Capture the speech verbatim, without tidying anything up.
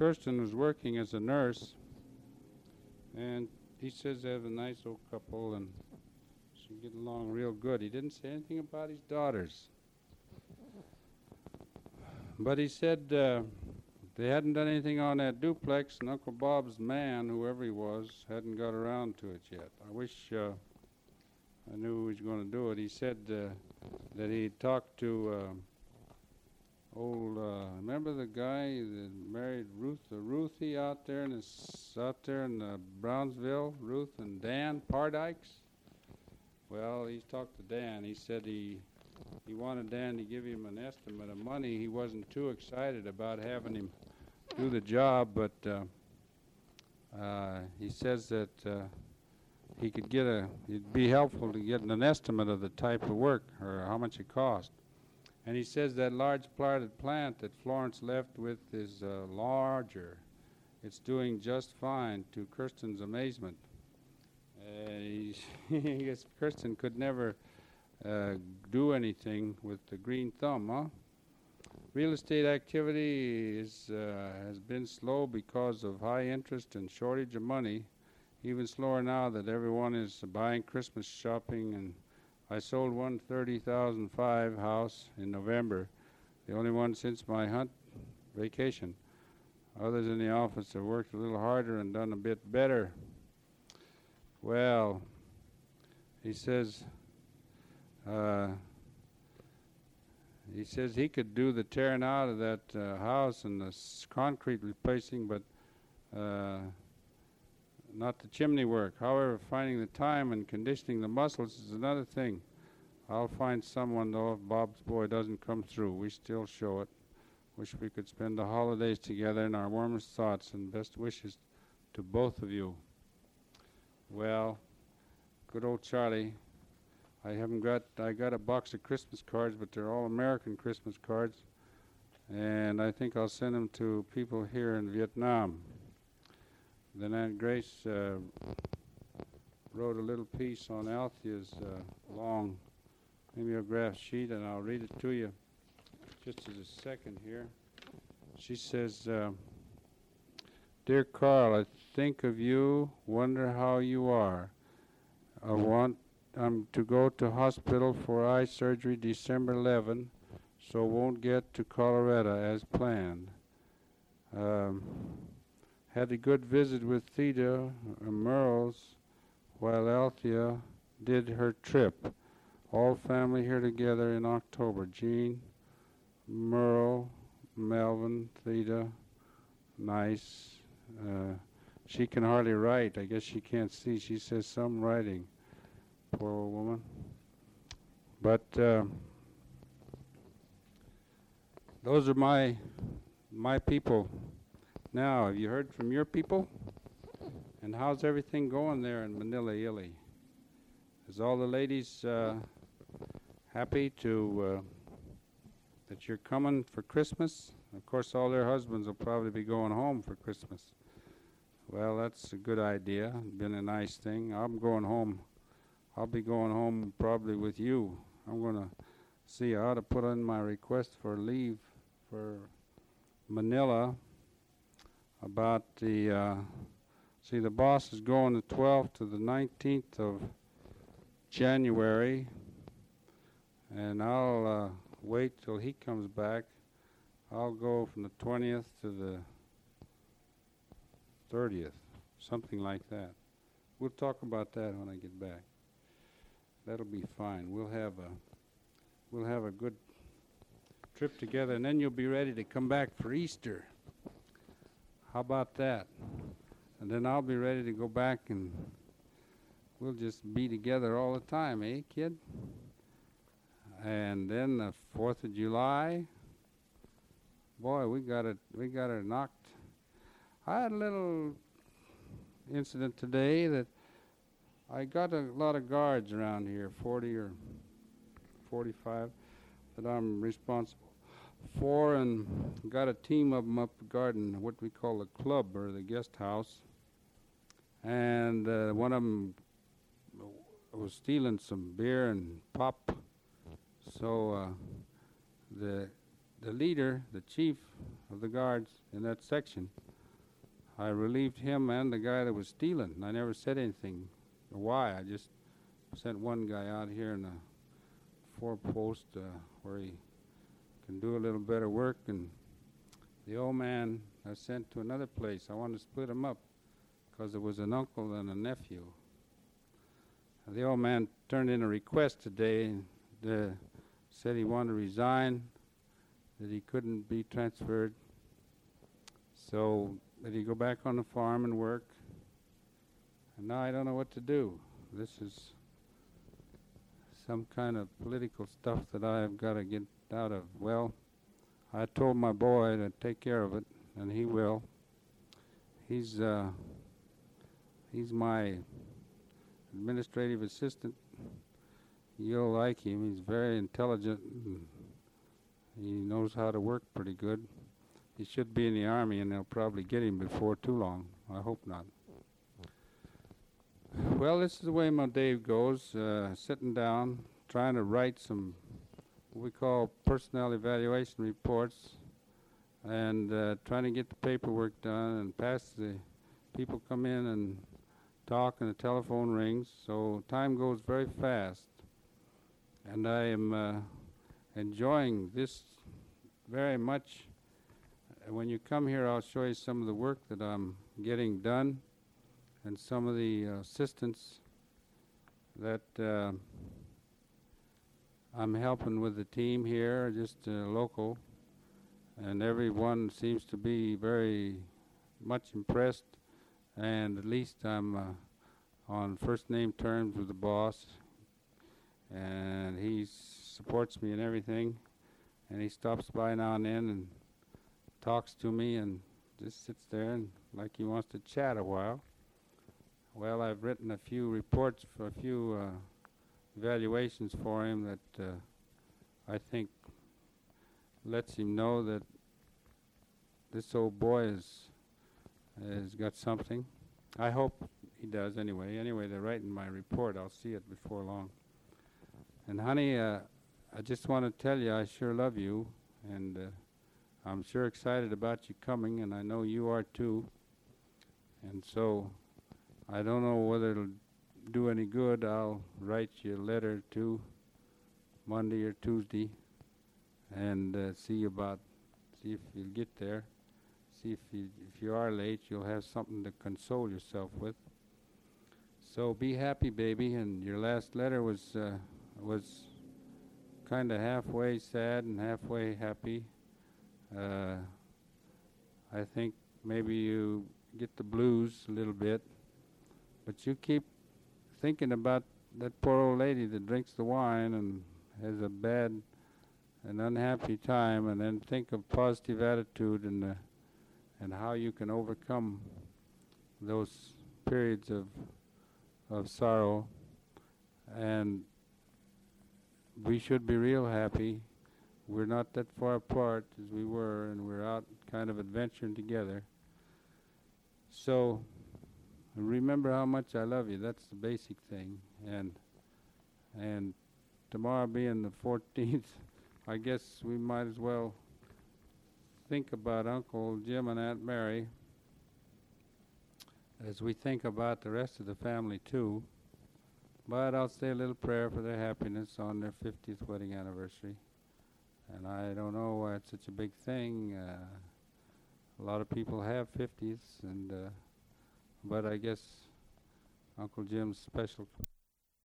Kirsten was working as a nurse, and he says they have a nice old couple and she get along real good. He didn't say anything about his daughters. But he said uh, they hadn't done anything on that duplex, and Uncle Bob's man, whoever he was, hadn't got around to it yet. I wish uh, I knew who was going to do it. He said uh, that he talked to uh, old, uh, remember the guy that married Ruth, the Ruthie out there in his, out there in uh, Brownsville, Ruth and Dan Pardykes? Well, he's talked to Dan. He said he he wanted Dan to give him an estimate of money. He wasn't too excited about having him do the job, but uh, uh, he says that uh, he could get a, it'd be helpful to get an estimate of the type of work or how much it cost. And he says that large plotted plant that Florence left with is uh, larger. It's doing just fine, to Kirsten's amazement. Uh, he, I guess Kirsten could never uh, do anything with the green thumb, huh? Real estate activity is, uh, has been slow because of high interest and shortage of money. Even slower now that everyone is buying Christmas shopping. And I sold one thirty thousand five house in November, the only one since my hunt vacation. Others in the office have worked a little harder and done a bit better. Well, he says, uh, he says he could do the tearing out of that uh, house and the s- concrete replacing, but uh, not the chimney work. However, finding the time and conditioning the muscles is another thing. I'll find someone, though, if Bob's boy doesn't come through. We still show it. Wish we could spend the holidays together, and our warmest thoughts and best wishes to both of you. Well, good old Charlie. I haven't got, I got a box of Christmas cards, but they're all American Christmas cards. And I think I'll send them to people here in Vietnam. Then Aunt Grace uh, wrote a little piece on Althea's uh, long mimeograph sheet, and I'll read it to you just as a second here. She says, uh, Dear Carl, I think of you, wonder how you are. I want um, to go to hospital for eye surgery December eleventh, so won't get to Colorado as planned. Um, had a good visit with Theda and Merle's while Althea did her trip. All family here together in October. Jean, Merle, Melvin, Theda, nice. Uh, she can hardly write. I guess she can't see. She says some writing. Poor old woman. But uh, those are my my people. Now, have you heard from your people? And how's everything going there in Manila, Italy? Is all the ladies uh, happy to uh, that you're coming for Christmas? Of course, all their husbands will probably be going home for Christmas. Well, that's a good idea. Been a nice thing. I'm going home. I'll be going home probably with you. I'm going to see how to put in my request for leave for Manila about the, uh, see, the boss is going the twelfth to the nineteenth of January, and I'll uh, wait till he comes back. I'll go from the twentieth to the thirtieth, something like that. We'll talk about that when I get back. That'll be fine. We'll have a we'll have a good trip together, and then you'll be ready to come back for Easter. How about that? And then I'll be ready to go back, and we'll just be together all the time, eh, kid? And then the fourth of July, boy, we got it we got it knocked. I had a little incident today that I got a lot of guards around here, forty or forty-five, that I'm responsible for, and got a team of them up guarding what we call the club or the guest house. And uh, one of them was stealing some beer and pop. So uh, the the leader, the chief of the guards in that section, I relieved him and the guy that was stealing. I never said anything. Why? I just sent one guy out here in a four-post uh, where he can do a little better work, and the old man I sent to another place. I wanted to split him up because there was an uncle and a nephew. The old man turned in a request today and uh, said he wanted to resign, that he couldn't be transferred, so that he go back on the farm and work. And now I don't know what to do. This is some kind of political stuff that I've got to get out of. Well, I told my boy to take care of it, and he will. He's uh, he's my administrative assistant. You'll like him. He's very intelligent, and he knows how to work pretty good. He should be in the Army, and they'll probably get him before too long. I hope not. Well, this is the way my day goes, uh, sitting down, trying to write some what we call personnel evaluation reports, and uh, trying to get the paperwork done and pass the people come in and talk and the telephone rings, so time goes very fast. And I am uh, enjoying this very much. Uh, When you come here, I'll show you some of the work that I'm getting done and some of the uh, assistance that uh, I'm helping with the team here, just uh, local. And everyone seems to be very much impressed, and at least I'm uh, on first name terms with the boss, and he supports me in everything, and he stops by now and then and talks to me and just sits there and like he wants to chat a while. Well, I've written a few reports for a few uh, evaluations for him that uh, I think lets him know that this old boy is has got something. I hope he does anyway. Anyway, they're writing my report. I'll see it before long. And honey, uh, I just want to tell you I sure love you, and uh, I'm sure excited about you coming, and I know you are too. And so I don't know whether it'll do any good. I'll write you a letter too, Monday or Tuesday, and uh, see about, see if you'll get there. See if you, if you are late, you'll have something to console yourself with. So be happy, baby. And your last letter was uh, was kind of halfway sad and halfway happy. Uh, I think maybe you get the blues a little bit, but you keep thinking about that poor old lady that drinks the wine and has a bad and unhappy time, and then think of positive attitude and uh, and how you can overcome those periods of of sorrow. And we should be real happy. We're not that far apart as we were, and we're out kind of adventuring together. So remember how much I love you. That's the basic thing. And and tomorrow being the fourteenth, I guess we might as well think about Uncle Jim and Aunt Mary as we think about the rest of the family too. But I'll say a little prayer for their happiness on their fiftieth wedding anniversary. And I don't know why it's such a big thing. Uh, a lot of people have fifties, and uh, but I guess Uncle Jim's special.